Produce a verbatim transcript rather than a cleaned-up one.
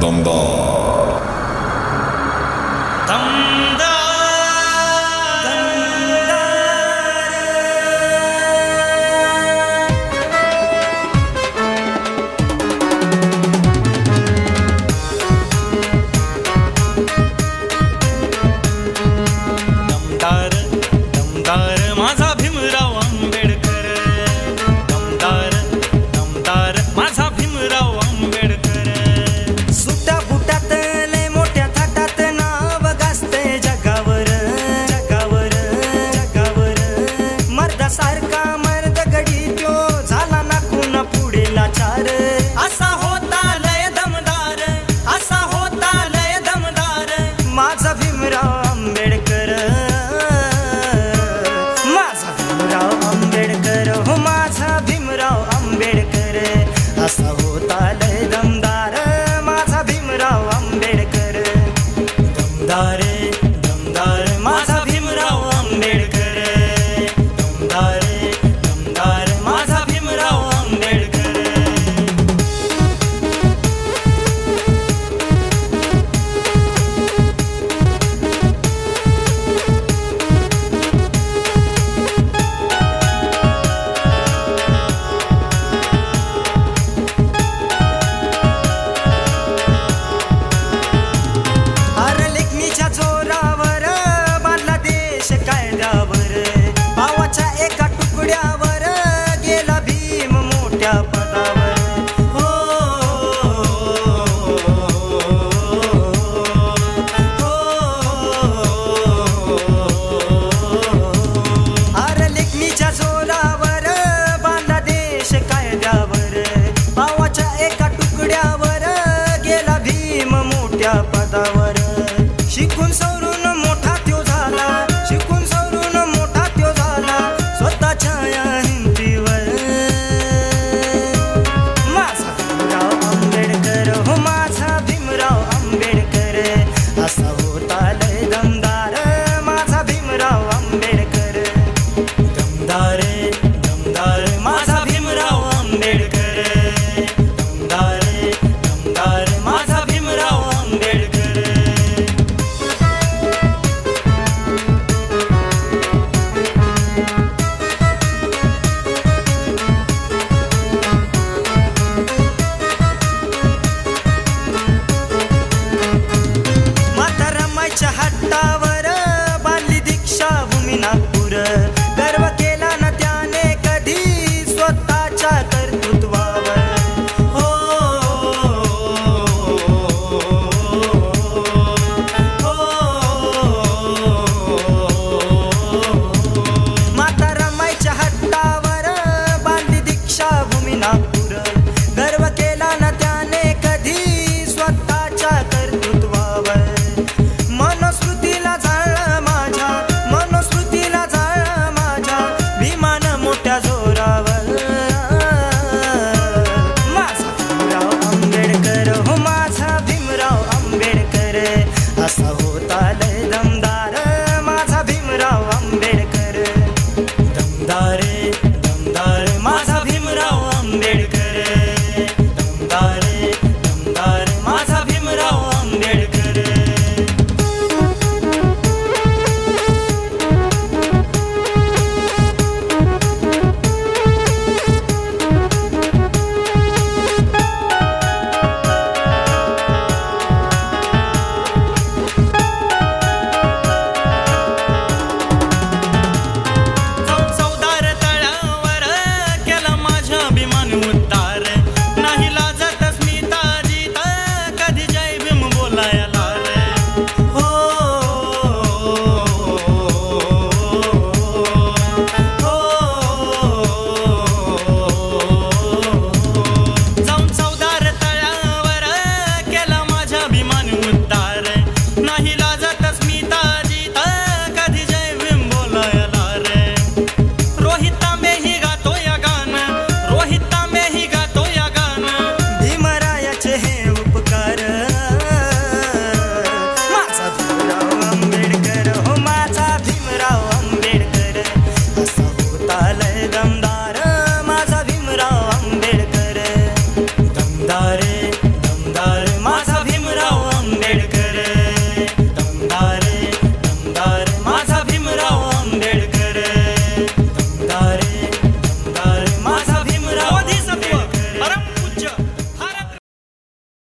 दमदार दमदार दमदार माझा भीमराव आंबेडकर दमदार दमदार माझा भीमराव आंबेडकर सुट्या बुटात लय मोठ्या थाटात नाव गाजतंय जगावर जगावर जगावर मर्दासारखा मर्द गडी त्यो झाला ना कुणा पुढे लाचार असा होता लय दमदार असा होता लय दमदार माझा भीमराव आंबेडकर माझा भीमराव आंबेडकर हो माझा भीमराव आंबेडकर असा होता लय दमदार माझा भीमराव आंबेडकर दमदार दमदार माझा भीमराव आंबेडकर दमदार दमदार माझा भीमराव आंबेडकर अरे लेखणीच्या जोरावर बांधला देश कायद्यावर भावाच्या एका तुकड्यावर गेला भीम मोठ्या पदावर हो, अरे लेखणीच्या जोरावर बांधला देश कायद्यावर भावाच्या एका तुकड्यावर गेला भीम मोठ्या पदावर शिकून सवरून मोठा त्यो झाला शिकून सवरून मोठा त्यो झाला स्वतःच्या या हिमतीवर माझा भीमराव आंबेडकर हो माझा भीमराव आंबेडकर असा होता लय दमदार माझा भीमराव आंबेडकर दमदार दमदार माझा भीमराव आंबेडकर दमदार दमदार माझा भीमराव आंबेडकर माता रमाईच्या हट्टावर बांधली दीक्षा भूमी नागपूर गर्व केला ना त्याने कधी स्वतःच्या